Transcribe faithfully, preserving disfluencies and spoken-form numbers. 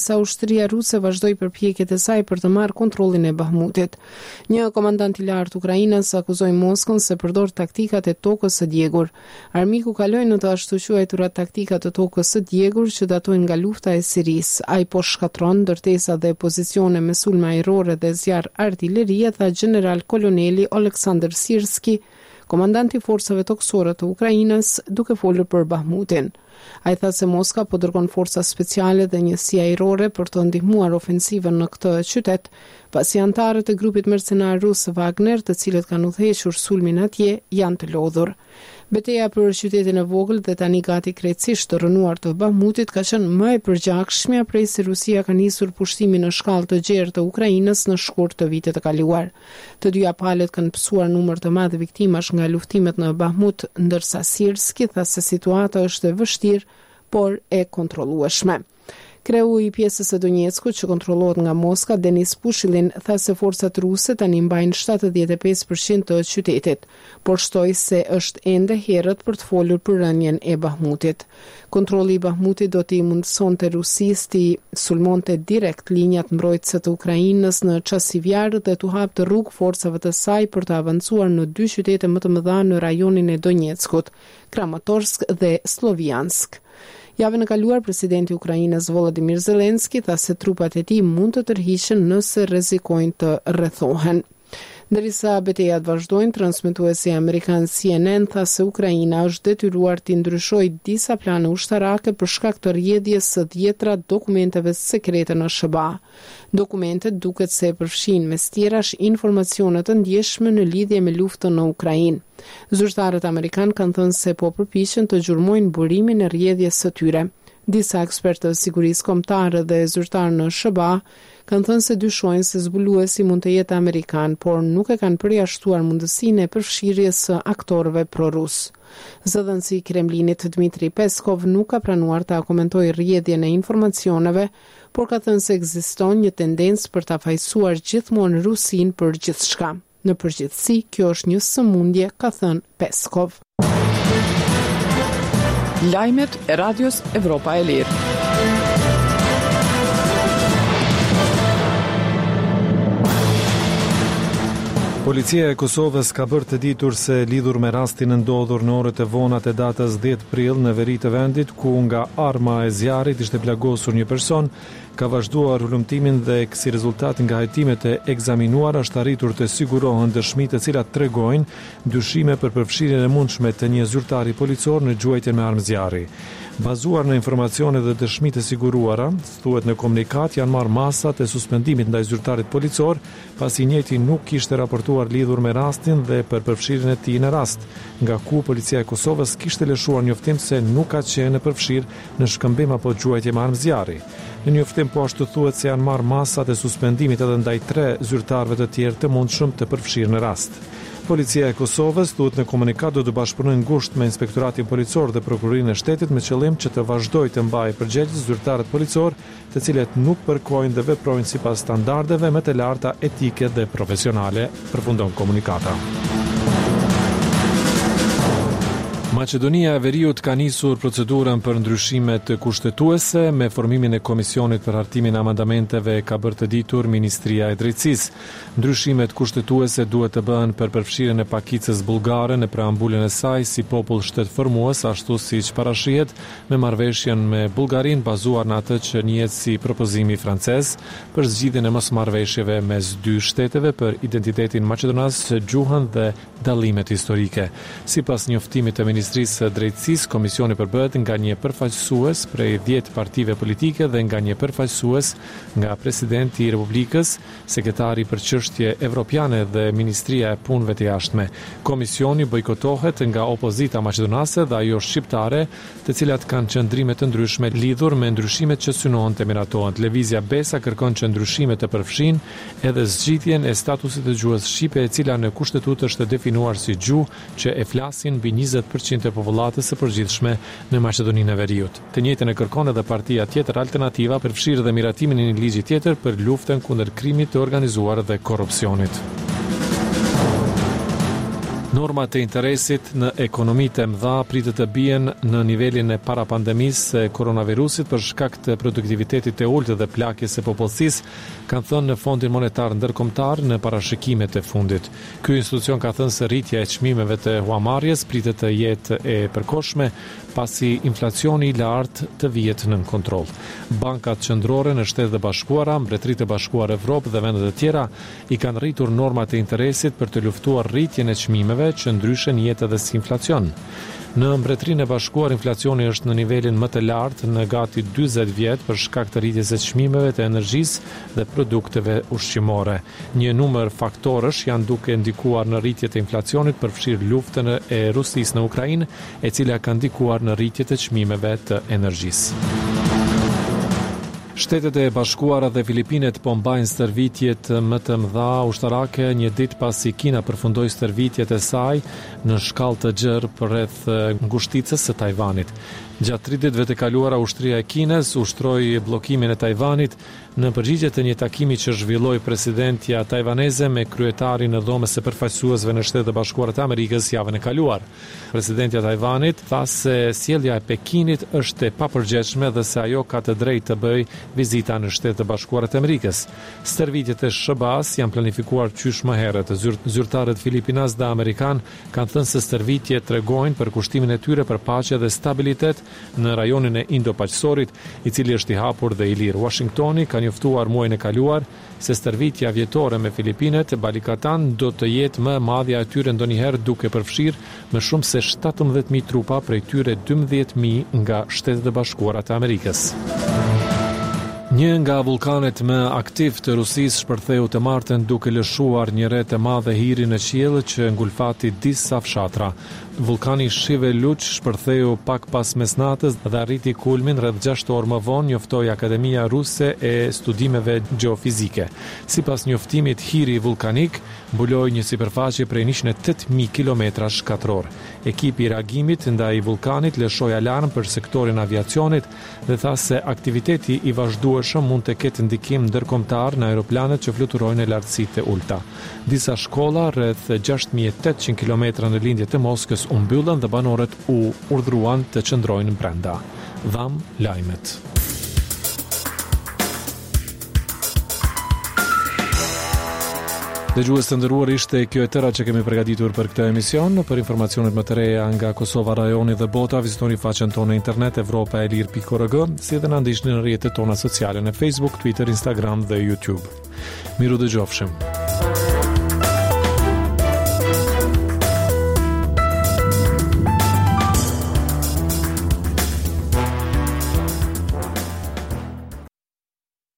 sa ushtria ruse vazhdoi përpjekjet e saj për të marrë kontrollin e Bahmutit. Një komandant i lartë ukrainës akuzoi Moskën se përdor taktikat e tokës së djegur. Armiku kaloi në të ashtu quajturat taktikat e tokës së djegur që datojnë nga lufta e Sirisë. Ai po shkatron ndërtesa dhe pozicione me sulme ajrore dhe zjarr artillerie, tha general koloneli Oleksandr Sirski, komandanti i forcave toksore të Ukrainës, duke folur për Bahmutin. Ai tha se Moska po dërgon forca speciale dhe njësi ajrore për të ndihmuar ofensivën në këtë qytet, pasi antarët e grupit mercenar rus Wagner, të cilët kanë udhëhequr sulmin atje, janë të lodhur. Betejë për qytetin e vogël dhe tani gati krejtësisht të rënuar të Bahmutit ka qenë më e përgjakshmja prej se Rusia ka nisur pushtimin në shkallë të gjerë të Ukrainës në shkurt të vitet të kaluar. Të dyja palët kanë pësuar numër të madh viktimash nga luftimet në Bahmut, ndërsa Sirski tha se situata është e vështirë, por e kontrollueshme. Kreu i pjesës së Donjeckut që kontrollohet nga Moska, Denis Pushilin, tha se forcat ruse tani mbajnë shtatëdhjetë e pesë përqind të qytetit, por shtoi se është ende herët për të folur për rënien e Bahmutit. Kontrolli i Bahmutit do t'i mundësonte Rusisë t'i sulmonte direkt linjat mbrojtëse të Ukrainës në Çasivjar dhe t'u hapte rrugë forcave të saj për të avancuar në dy qytete më të mëdha në rajonin e Donjeckut, Kramatorsk dhe Sloviansk. Javën e kaluar, presidenti i Ukrainës Volodymyr Zelensky tha se trupat e tij mund të tërhiqen nëse rrezikojnë të rrethohen. Ndërsa betejat vazhdojnë, transmetuesi amerikan C N N tha se Ukraina është detyruar të ndryshojë disa plane ushtarake për shkak të rrjedhjes së dhjetra dokumenteve sekrete në S B A. Dokumentet duket se përfshin mes tjerash informacione të ndjeshme në lidhje me luftën në Ukrainë. Zyrtarët amerikanë kanë thënë se po përpiqen të gjurmojnë burimin e rrjedhjes së tyre. Disa ekspertë të sigurisë kombëtare dhe zyrtarë në S B A kanë thënë se dyshojnë se zbuluesi mund të jetë amerikan, por nuk e kanë përjashtuar mundësinë e përfshirjes së aktorëve pro-rus. Zëdhënësi i Kremlinit Dmitri Peskov nuk ka pranuar ta komentojë rrjedhjen e informacioneve, por ka thënë se ekziston një tendencë për ta fajsuar gjithmonë Rusinë për gjithçka. Në përgjithësi, kjo është një sëmundje, ka thënë Peskov. Lajmet e Radios Evropa e Lirë. Policia e Kosovës ka bërë të ditur se lidhur me rastin ndodhur në orët e vonat e datës dhjetë prill në veri të vendit, ku nga arma e zjarrit ishte plagosur një person, ka vazhduar hulumtimin dhe si rezultat nga hetimet e ekzaminuara është arritur të sigurohen dëshmitë të cilat tregojnë dyshime për përfshirjen e mundshme të një zyrtari policor në gjuajtjen me armë zjarri. Bazuar në informacione dhe dëshmitë të siguruara, thuhet në komunikat janë marrë masat e suspendimit ndaj zyrtarit policor, pasi njëjti nuk kishte raportuar lidhur me rastin dhe për përfshirjen e tij në rast, nga ku policia e Kosovës kishte lëshuar njoftim se nuk ka qenë e përfshirë në shkëmbim apo gjuajtje me armë zjarri. Në njoftim po ashtu thuhet se janë marrë masat e suspendimit edhe ndaj tre zyrtarëve të tjerë të mundshëm të përfshirë në rast. Policia e Kosovës thuhet në komunikat do të bashkëpunojë ngushtë me Inspektoratin Policor dhe Prokurorinë e Shtetit me qëllim që të vazhdojë të mbajë përgjegjës zyrtarët policor, të cilët nuk përkojnë dhe veprojnë sipas standardeve më të larta etike dhe profesionale, përfundon komunikata. Maqedonia e Veriut ka nisur procedurën për ndryshimet kushtetuese me formimin e Komisionit për hartimin e amendamenteve, ka bërë të ditur Ministria e Drejtësisë. Ndryshimet kushtetuese duhet të bëhen për përfshirjen e pakicës bullgare në preambulën e saj si popull shtetformues, ashtu siç parashihet me marrëveshjen me Bullgarinë bazuar në atë që njihet si propozimi francez për zgjidhjen e mosmarrëveshjeve mes dy shteteve për identitetin maqedonas, gjuhën dhe dallimet historike. Sipas njoftimit të Ministrisë së Drejtësisë, komisioni përbëhet nga një përfaqësues prej dhjetë partive politike dhe nga një përfaqësues nga presidenti i Republikës, sekretari për çështje evropiane dhe Ministria e Punëve të Jashtme. Komisioni bojkotohet nga opozita maqedonase dhe ajo shqiptare, të cilat kanë qëndrime të ndryshme lidhur me ndryshimet që synohen të miratohen. Televizja Besa kërkon që ndryshimet të përfshin edhe zgjidhjen e statusit të gjuhës shqipe, e cila në kushtetutë është definuar si gjuhë që e flasin mbi njëzet përqind të popullatës së përgjithshme në Maqedoninë e Veriut. Të njëjtën e kërkon edhe partia tjetër Alternativa për fshirje dhe miratimin e një ligji tjetër për luftën kundër krimit të organizuar dhe korrupsionit. Normat e interesit në ekonomitë e mëdha pritet të bien në nivelin e parapandemisë e koronavirusit për shkak të produktivitetit të ulët dhe plagjes së popullsisë, kanë thënë në Fondin Monetar Ndërkombëtar në parashikimet e fundit. Ky institucion ka thënë se rritja e çmimeve të huamarrjes pritet të jetë e përkohshme pasi inflacioni i lartë të vihet nën kontroll. Bankat qendrore në Shtetet e Bashkuara, Mbretëritë e Bashkuara Evropë dhe vendet e tjera i kanë rritur normat e interesit për të luftuar rritjen e çmimeve që ndryshe njihet edhe si inflacion. Në Mbretërinë e Bashkuar inflacioni është në nivelin më të lartë në gati dyzet vjet për shkak të rritjes së çmimeve të energjisë dhe produkteve ushqimore. Një numër faktorësh janë duke ndikuar në rritje të inflacionit, përfshirë luftën e Rusisë në Ukrainë, e cila ka ndikuar në rritje të çmimeve të energjisë. Shtetet e Bashkuara dhe Filipinet po mbajnë stërvitjet më të mëdha ushtarake një ditë pasi Kina përfundoi stërvitjet e saj në shkallë të gjerë përreth ngushticës së Tajvanit. Gjatë tri ditëve të kaluara, ushtria e Kinës ushtroi bllokimin e Tajvanit në përgjigje të një takimi që zhvilloi presidentja tajvaneze me kryetarin e Dhomës së Përfaqësuesve në Shtetet e Bashkuara të Amerikës javën e kaluar. Presidentja e Tajvanit tha se sjellja e Pekinit është e papërgjeshme dhe se ajo ka të drejtë të bëjë vizita në Shtetet e Bashkuara të Amerikës. Stërvitjet e S B A-s janë planifikuar qysh më herët. Zyrtarët filipinas dhe amerikan kanë thënë se stërvitjet tregojnë për kushtimin e tyre për paqe dhe stabilitet në rajonin e Indo-Paqësorit, i cili është i hapur dhe i lirë. Washingtoni ka njoftuar muajin e kaluar se stërvitja vjetore me Filipinet Balikatan do të jetë më e madhja e tyre ndonjëherë, duke përfshirë më shumë se shtatëmbëdhjetë mijë trupa, prej tyre dymbëdhjetë mijë nga Shtetet e Bashkuara të Amerikës. Një nga vulkanet më aktiv të Rusisë shpërtheu të martën duke lëshuar një rreth të madhe hiri në qiell që ngulfati disa fshatra. Vulkani Shive Luch shpërtheu pak pas mesnatës dhe arriti kulmin rreth gjashtë orë më vonë, njoftoi Akademia Ruse e Studimeve Gjeofizike. Sipas njoftimit, hiri vulkanik mbuloi një sipërfaqe prej njëqind e tetë mijë kilometra shkatror. Ekipi i reagimit ndaj vulkanit lëshoi alarm për sektorin aviacionit dhe tha se aktiviteti i vazhdueshëm mund të ketë ndikim ndërkombëtar në aeroplanet që fluturojnë në lartësitë e ulta. Disa shkolla rreth gjashtë mijë e tetëqind kilometra në lindje të Moskës u mbyllën dhe banorët u urdhëruan të qëndrojnë brenda. Dham lajmet. Dëgjues të nderuar, ishte kjo e tëra që kemi përgatitur për këtë emision. Për informacionet më të reja nga Kosova, rajoni dhe bota, vizitoni faqen tonë në internet evropa e lirë pikë org, si edhe na ndiqni në rrjetet tona sociale në Facebook, Twitter, Instagram dhe YouTube. Miru dëgjofshim.